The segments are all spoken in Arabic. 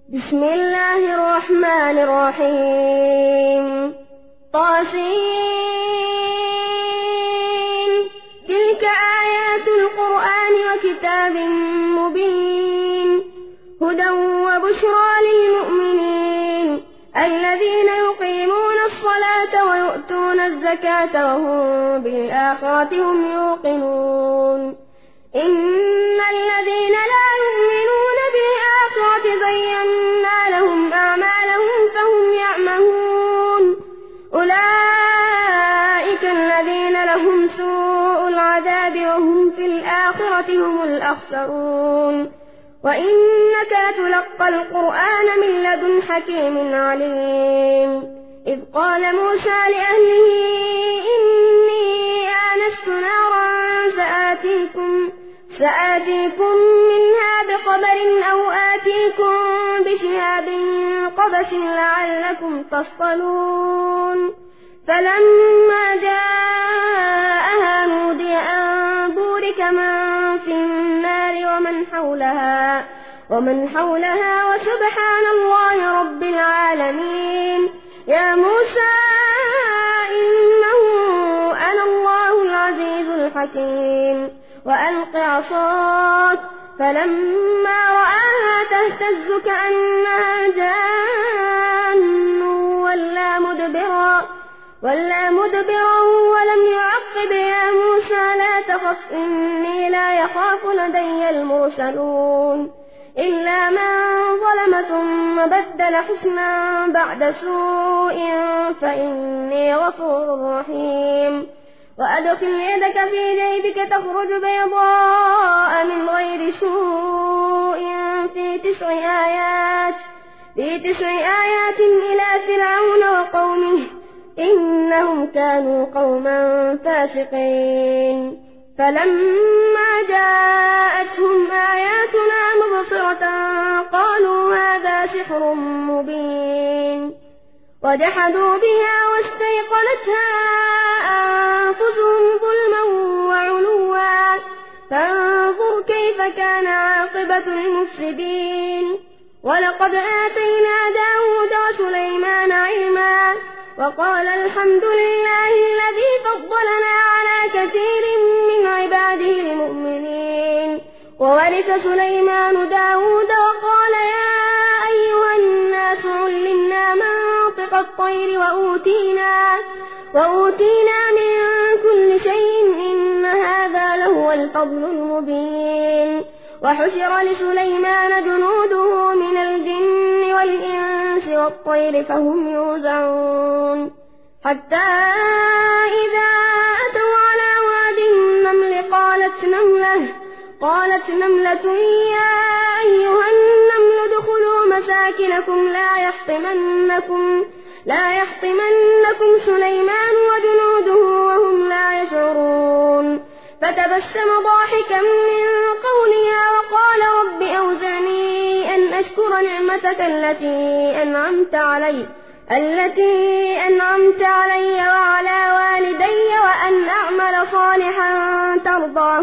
بسم الله الرحمن الرحيم طاسين تلك آيات القرآن وكتاب مبين هدى وبشرى للمؤمنين الذين يقيمون الصلاة ويؤتون الزكاة وهم بالآخرة هم يوقنون إن الذين لا يؤمنون بالآخرة زينا لهم أعمالهم فهم يعمهون أولئك الذين لهم سوء العذاب وهم في الآخرة هم الأخسرون وإنك لتلقى القرآن من لدن حكيم عليم إذ قال موسى لأهله إني آنست نارا سآتيكم منها بخبر أو آتيكم بشهاب قبس لعلكم تصطلون فلما جاءها نودي أن بورك من في النار ومن حولها وسبحان الله رب العالمين يا موسى إنه أنا الله العزيز الحكيم وألق عصاك فلما رآها تهتز كأنها جان ولا مدبرا ولم يعقب يا موسى لا تخف إني لا يخاف لدي المرسلون إلا من ظلم ثم بدل حسنا بعد سوء فإني غفور رحيم وأدخل يدك في جيبك تخرج بيضاء من غير سوء في 9 آيات إلى فرعون وقومه إنهم كانوا قوما فاسقين فلما جاءتهم آياتنا مبصرة قالوا هذا سحر مبين وجحدوا بها واستيقنتها أنفسهم ظلما وعلوا فانظر كيف كان عاقبة المفسدين ولقد آتينا داود وسليمان علما وقال الحمد لله الذي فضلنا على كثير من عباده المؤمنين وورث سليمان داود وقال يا أيها الناس علمنا منطق الطير وأوتينا من كل شيء إن هذا لهو الفضل المبين وحشر لسليمان جنوده من الجن والإنس والطير فهم يوزعون حتى إذا أتوا على واد النمل قالت نملة يا أيها النمل ادخلوا مساكنكم لا يحطمنكم سليمان وجنوده وهم لا يشعرون فتبسم ضاحكا من قولها وقال رب أوزعني أن أشكر نعمتك التي أنعمت علي وعلى والدي وأن أعمل صالحا ترضاه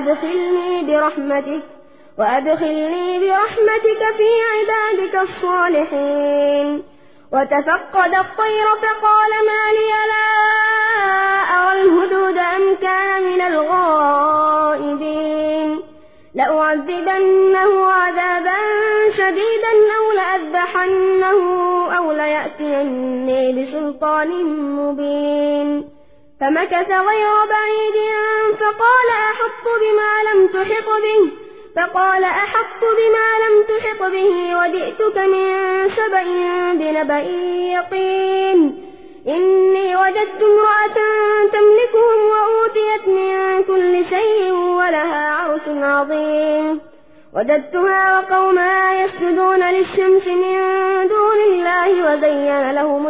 وأدخلني برحمتك في عبادك الصالحين وتفقد الطير فقال ما لي لا أرى الهدهد أم كان من الغائبين لأعذبنه عذابا شديدا أو لأذبحنه أو ليأتيني بسلطان مبين فمكث غير بعيد فقال أحط بما لم تحط به وجئتك من سبأ بنبأ يقين إني وجدت امرأة تملكهم وأوتيت من كل شيء ولها عرش عظيم وجدتها وقومها يسجدون للشمس من دون الله وزين لهم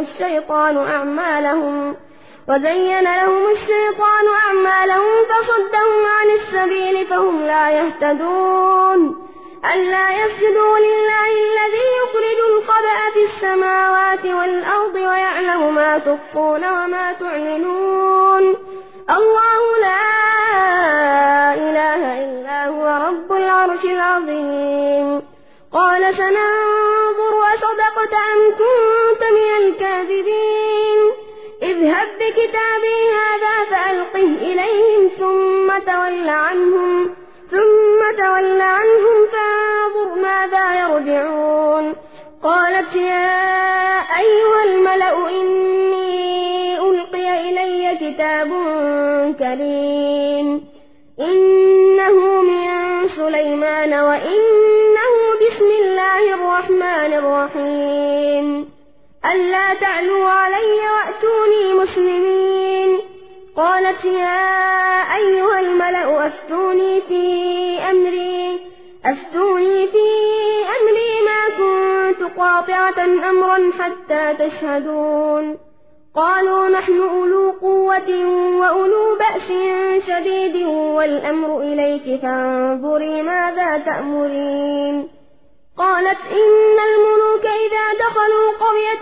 الشيطان أعمالهم فصدهم عن السبيل فهم لا يهتدون ألا يسجدوا لله الذي يخرج الخبأ في السماوات والأرض ويعلم ما تخفون وما تعلنون الله لا إله إلا هو رب العرش العظيم قال سننظر أصدقت أم كنت من الكاذبين اذهب بكتابي هذا فألقه إليهم ثم تول عنهم فانظر ماذا يرجعون قالت يا أيها الملأ إني ألقي إلي كتاب كريم إنه من سليمان وإنه بسم الله الرحمن الرحيم ألا تعلوا علي وأتوني مسلمين قالت يا أيها الملأ أفتوني في أمري ما كنت قاطعة أمرا حتى تشهدون قالوا نحن أولو قوة وأولو بأس شديد والأمر إليك فانظري ماذا تأمرين قالت إن الملوك إذا دخلوا قرية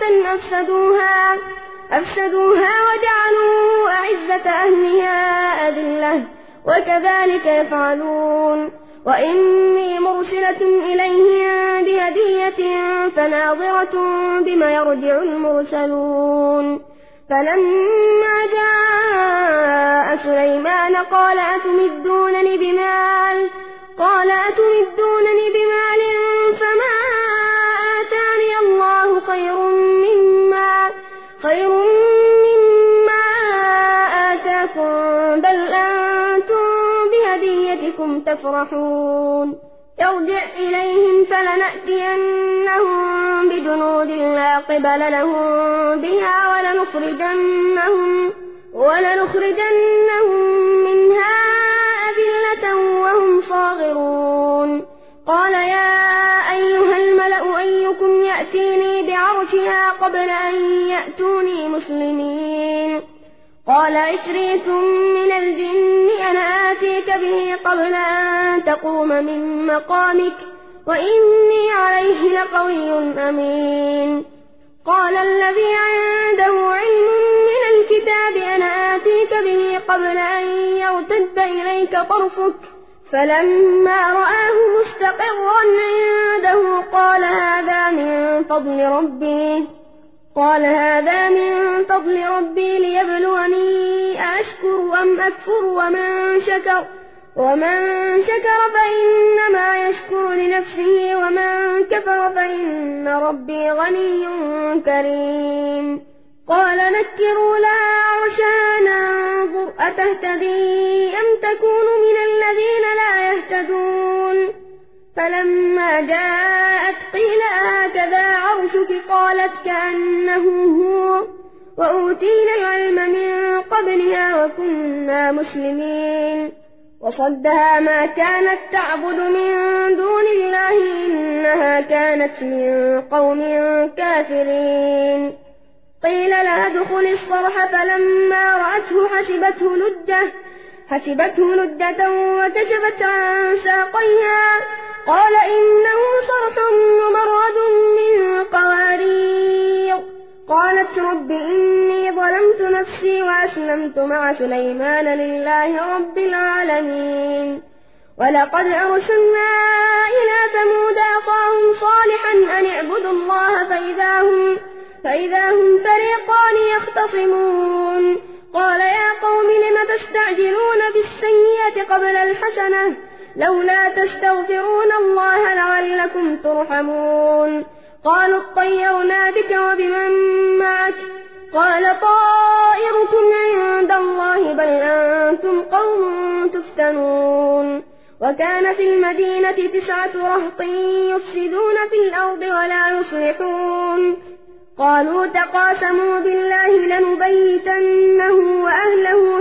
أفسدوها وجعلوا أعزة أهلها أذلة وكذلك يفعلون وإني مرسلة إليهم بهدية فناظرة بما يرجع المرسلون فلما جاء سليمان قال أتمدونني بمال فما آتاني الله خير مما آتاكم بل أنتم بهديتكم تفرحون ارجع إليهم فلنأتينهم بجنود لا قبل لهم بها ولنخرجنهم منها أذلة وهم صاغرون قال يا أيها الملأ أيكم يأتيني بعرشها قبل أن يأتوني مسلمين قال عفريت من الجن أنا آتيك به قبل أن تقوم من مقامك وإني عليه لقوي أمين قال الذي عنده علم من الكتاب أنا آتيك به قبل أن يرتد إليك طرفك فلما رآه مستقرا عنده قال هذا من فضل ربي ليبلوني أشكر أم أكفر ومن شكر فإنما يشكر لنفسه ومن كفر فإن ربي غني كريم قال نكروا لها عرشها ننظر أتهتدي أم تكون من الذين لا يهتدون فلما جاءت قيل هكذا عرشك قالت كأنه هو وأوتينا العلم من قبلها وكنا مسلمين وصدها ما كانت تعبد من دون الله إنها كانت من قوم كافرين قيل لها ادخل الصرح فلما رأته حسبته لجة وكشفت عن ساقيها قال إنه صرح ممرد من قوارير قالت رب إني ظلمت نفسي وأسلمت مع سليمان لله رب العالمين ولقد أرسلنا إلى ثمود أخاهم صالحا أن اعبدوا الله فإذا هم فريقان يختصمون قال يا قوم لم تستعجلون بالسيئة قبل الحسنة لولا تستغفرون الله لعلكم ترحمون قالوا اطيرنا بك وبمن معك قال طائركم عند الله بل أنتم قوم تفتنون وكان في المدينة 9 رهط يفسدون في الأرض ولا يصلحون قالوا تقاسموا بالله لنبيتنه وأهله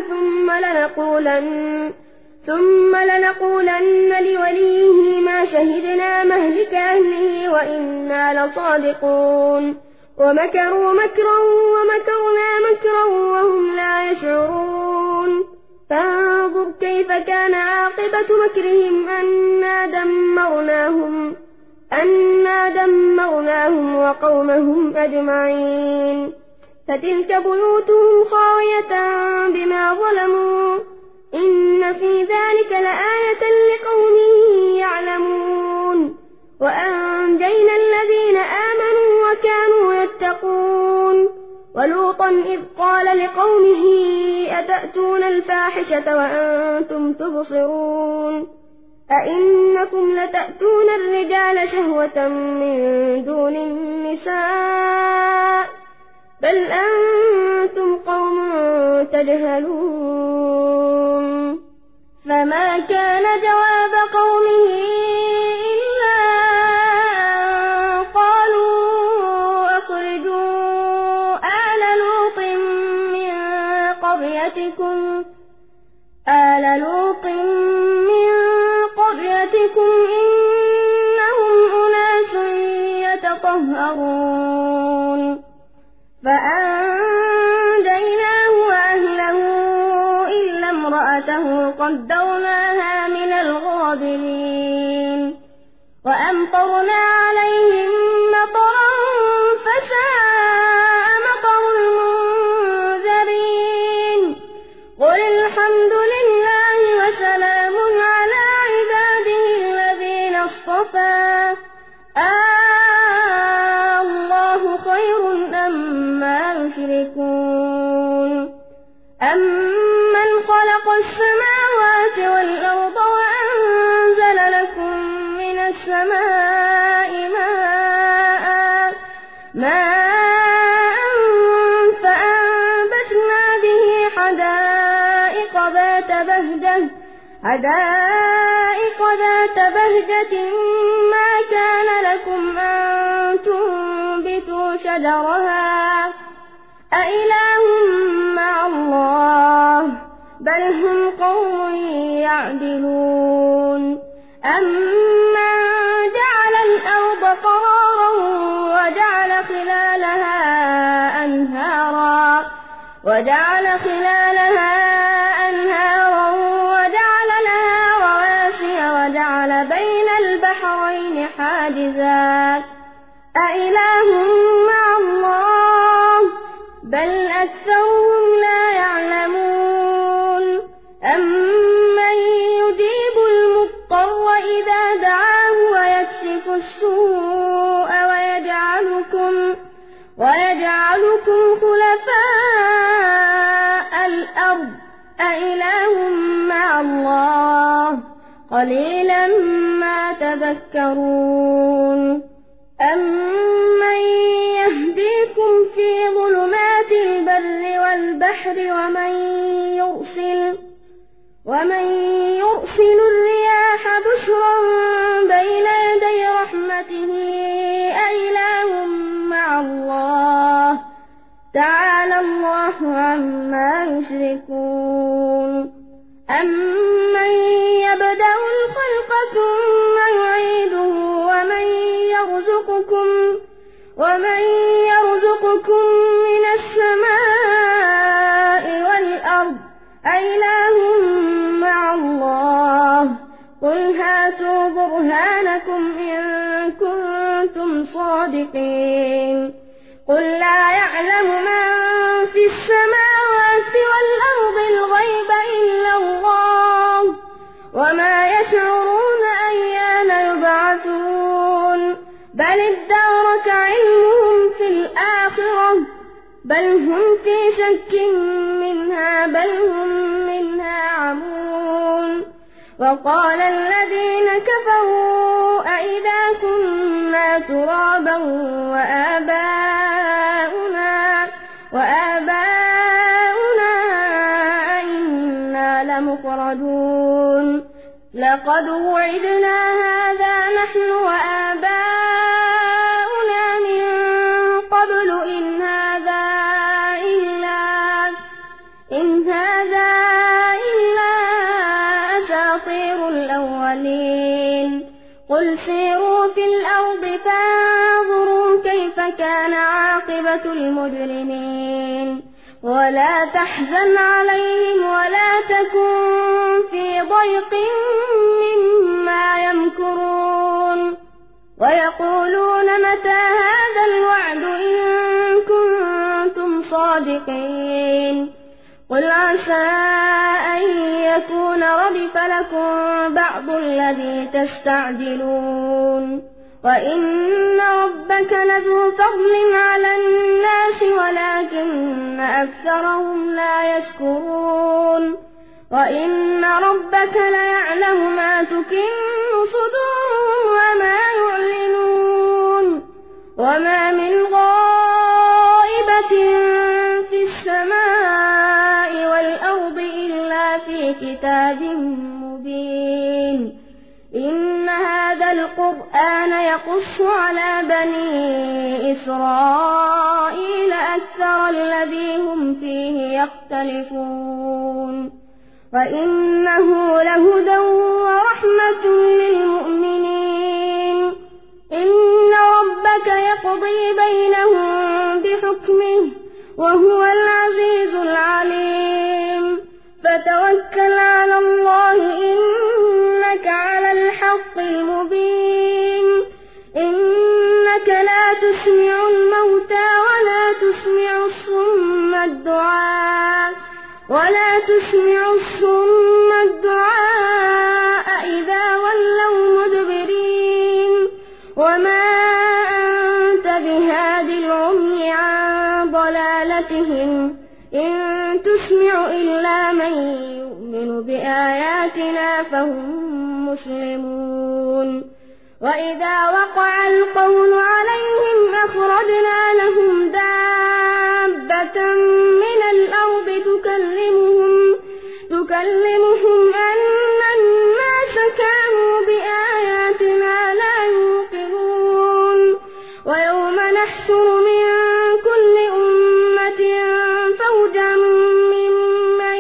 ثم لنقولن لوليه ما شهدنا مهلك أهله وإنا لصادقون ومكروا مكرا ومكرنا مكرا وهم لا يشعرون فانظر كيف كان عاقبة مكرهم أنا دمرناهم وقومهم أجمعين فتلك بيوتهم خاوية بما ظلموا إن في ذلك لآية لقوم يعلمون وأنجينا الذين آمنوا يتقون ولوطا إذ قال لقومه أتأتون الفاحشة وأنتم تبصرون أئنكم لتأتون الرجال شهوة من دون النساء بل أنتم قوم تجهلون فما كان جواب قومه إلا أن قالوا أخرجوا آل لوط من قريتكم إنهم أناس يتطهرون فأنجيناه وأهله إلا امرأته قدرناها من الغابرين وأمطرنا عليهم مطرا فساء مطر المنذرين قل الحمد لله وسلام على عباده الذين اصطفى الله خير أما يشركون أمن خلق السماوات والأرض وأنزل لكم من السماء ماء فأنبتنا به حدائق ذات بهجة ما كان لكم أن تنبتوا شجرها أإله مع الله بل هم قوم يعدلون أمن جعل الأرض قرارا وجعل خلالها أنهارا وجعل لها رواسي وجعل بين البحرين حاجزا أإله مع الله بل أكثرهم لا يعلمون أمن يجيب المضطر إذا دعاه ويكشف السوء ويجعلكم خلفاء الأرض أإله مع الله قليلا ما تذكرون أمن يهديكم في ظلمات البر والبحر ومن يرسل الرياح بشرا بين يدي رحمته أإله مع الله تعالى الله عما يشركون أمن يبدأ الخلق ثم يعيده ومن يرزقكم من السماء والأرض أإله مع الله قل هاتوا برهانكم إن كنتم صادقين قل لا يعلم من في السماوات والأرض الغيب إلا الله وما يشعرون أيان يبعثون بل ادارك علمهم في الآخرة بل هم في شك منها بل هم منها عمون وقال الذين كفروا أئذا كنا ترابا وآباؤنا أئنا لمخرجون لقد وعدنا هذا نحن وآباؤنا من قبل إن هذا إلا أساطير الأولين قل سيروا في الأرض فانظروا كيف كان عاقبة المجرمين ولا تحزن عليهم ولا تكن في ضيق مما يمكرون ويقولون متى هذا الوعد إن كنتم صادقين قل عسى أن يكون ردف لكم بعض الذي تستعجلون وإن ربك لذو فضل على الناس ولكن أكثرهم لا يشكرون وإن ربك ليعلم ما تكن صدورهم وما يعلنون وما من غائبة في السماء والأرض إلا في كتاب مبين إن هذا القرآن يقص على بني إسرائيل أكثر الذي هم فيه يختلفون وإنه لهدى ورحمة للمؤمنين إن ربك يقضي بينهم بحكمه وهو العزيز العليم فتوكل على الله إنك على الحق المبين إنك لا تسمع الموتى ولا تسمع الدعاء إذا ولوا مدبرين وما أنت بهاد العمي عن ضلالتهم إن تسمع إلا من يؤمن بآياتنا فهم مسلمون وإذا وقع القول عليهم أخرجنا لهم دابة من الأرض تكلمهم أن الناس كانوا بآياتنا لا يوقنون ويوم نحشر من كل أمة فوجا ممن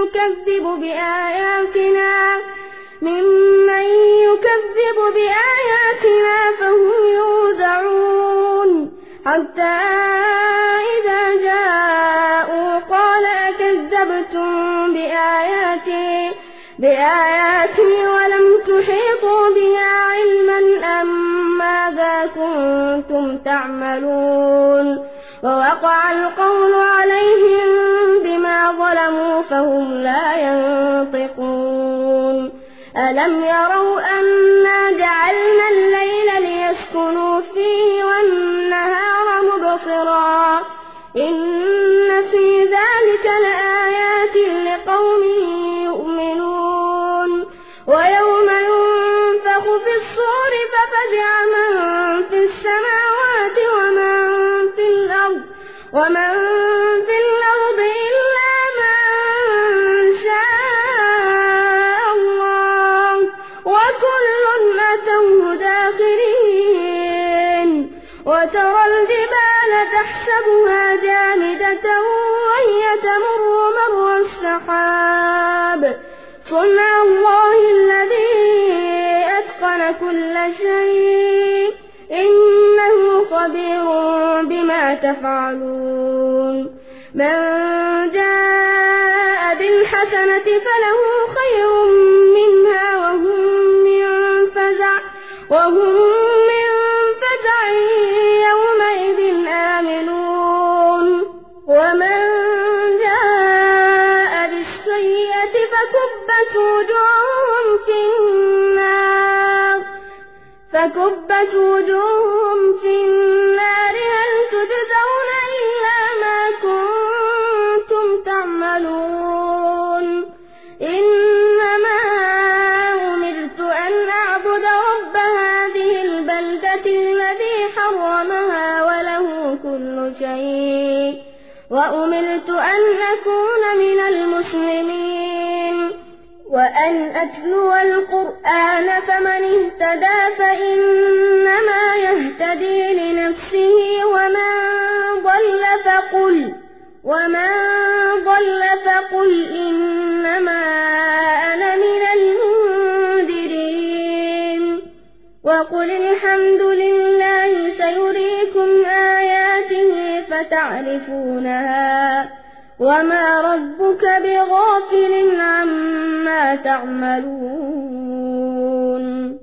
يكذب بآياتنا فهم يوزعون حتى إذا جاءوا قال أكذبتم بآياتي ولم تحيطوا بها علما أم ماذا كنتم تعملون ووقع القول عليهم بما ظلموا فهم لا ينطقون ألم يروا أنا جعلنا الليل ليسكنوا فيه والنهار مبصرا إن في ذلك لآيات لقوم يؤمنون ويوم ينفخ في الصور ففزع من في السماوات ومن في الأرض إلا من شاء الله وكل أتوه داخرين وترى الجبال تحسبها جامدة وهي تمر مر السحاب صنع الله الذي أتقن كل شيء إنه خبير بما تفعلون من جاء بالحسنة فله خير منها وهم من فزع يومئذ آمنون ومن جاء بالسيئة فكبت وجوههم في النار هل تجزون إلا ما كنتم تعملون إنما أمرت أن أعبد رب هذه البلدة الذي حرمها وله كل شيء وأمرت أن أكون من المسلمين وأن أتلو القرآن فمن اهتدى فإنما يهتدي لنفسه ومن ضل فقل إنما أنا من المنذرين وقل الحمد لله سيريكم آياته فتعرفونها وما ربك بغافل عما تعملون